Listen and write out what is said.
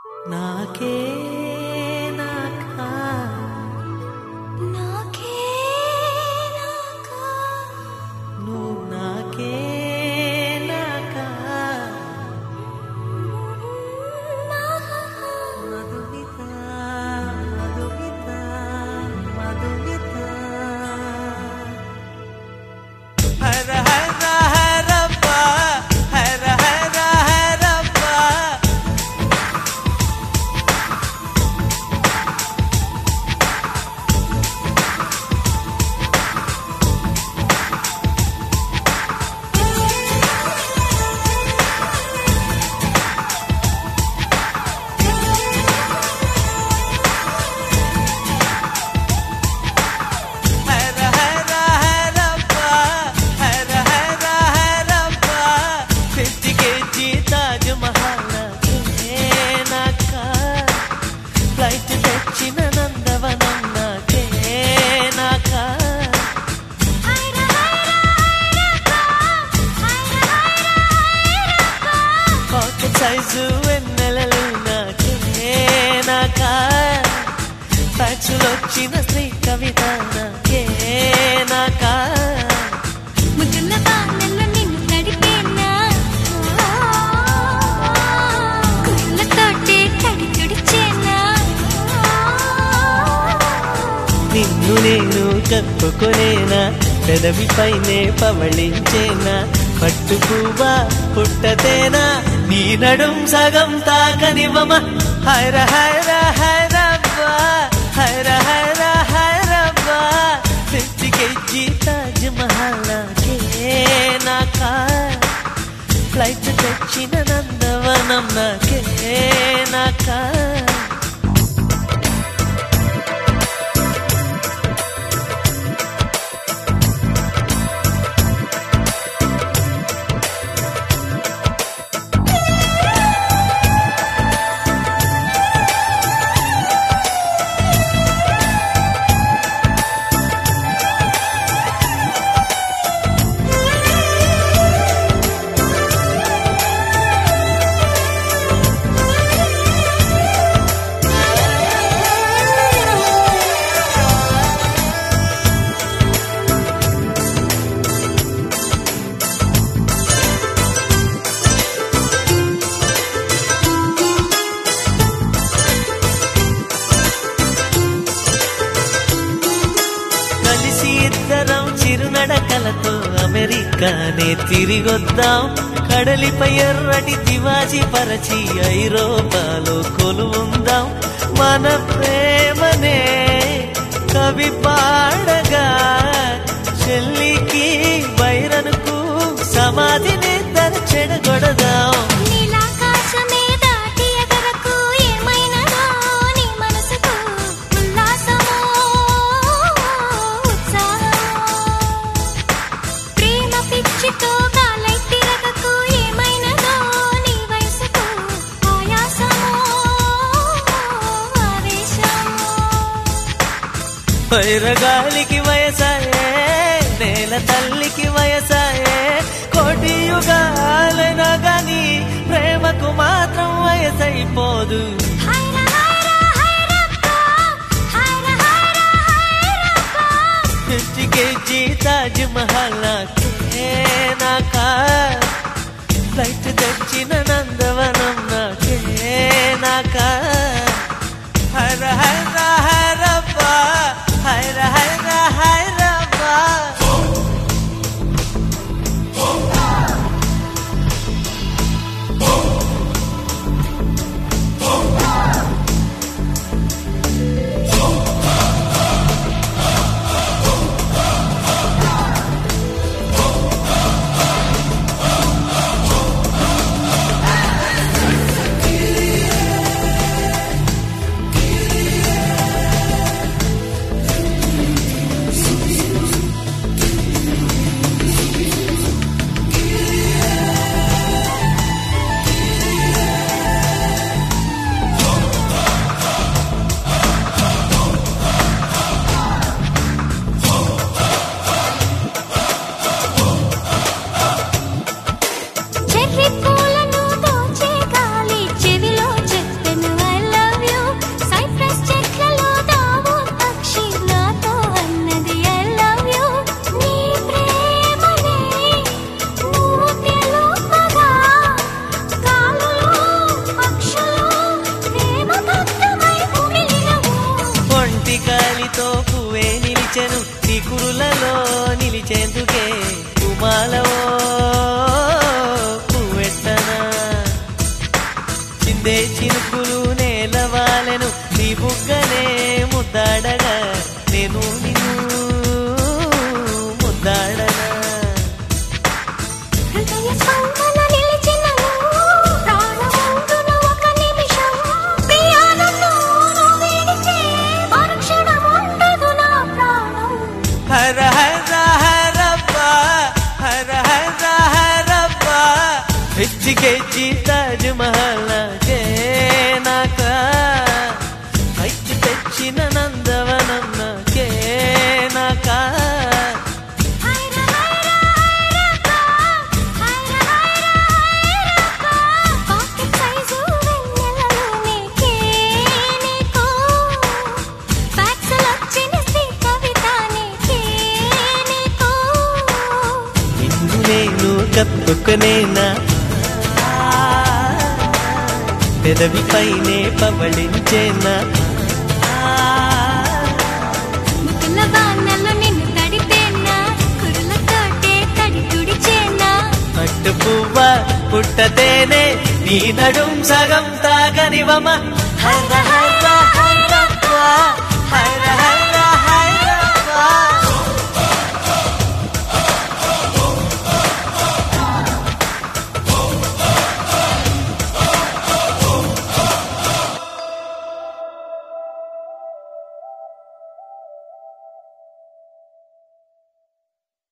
నాకే నాకా నాకే నాకా నువ్వు నాకే నాకా మధుమిత మధుమిత మధుమిత హర హర హరప్ప హర హర హరప్ప సైజు వెన్నెలలు నాకే నాకా పచ్చులొచ్చిన శ్రీ కవిత నాకే నాకా ముద్దుల బాణల్లో నిన్ను తడిపేనా కుళ్ళతోటే తడి తుడిచేనా నిన్ను నేను కప్పుకొనేనా పెదవిపైనే పవళించేనా పట్టు పువ్వా పుట్టతేనా నీ నడుం సగం తాకనివ్వమ హైర హైర హైరవ్వా హైర హైర హైరవ్వా 50 kg తాజ్ మహల్ నాకే నాకా ఫ్లైట్ తెచ్చిన నందవనం నాకే నాకా చిరునడకలతో అమెరికానే తిరిగొద్దాం కడలిపై ఎర్రటి తివాజీ పరచి ఐరోపాలో కొలువుందాం మన ప్రేమనే కవి పాడగా చెల్లికి వైరనుకు సమాధిని చెడగొడదాం వైరగాలికి వయసాయే నేల తల్లికి వయసాయే కోటి యుగాలైనా గాని ప్రేమకు మాత్రం వయసైపోదు 50 kg తాజ్ మహల్ నాకే నాకా ఫ్లైట్ తెచ్చిన నందవనం నాకే నాకా హర హర హరప్ప హైర హైర హైరవ్వా పిచ్చికెచ్చి తాజ్ మహల్ నాకే నాకా పైకి తెచ్చిన నందవనం నాకే నాకా నేను కప్పుకునేనా పెదవి పైనే పవళించేనా ముద్దుల వానల్లో నిన్ను తడిపేనా కురులతోటే తడి తుడిచేనా పట్టు పువ్వ పుట్టతేనే నీ నడుం సగం తాగనివమ హర హర హర హర హర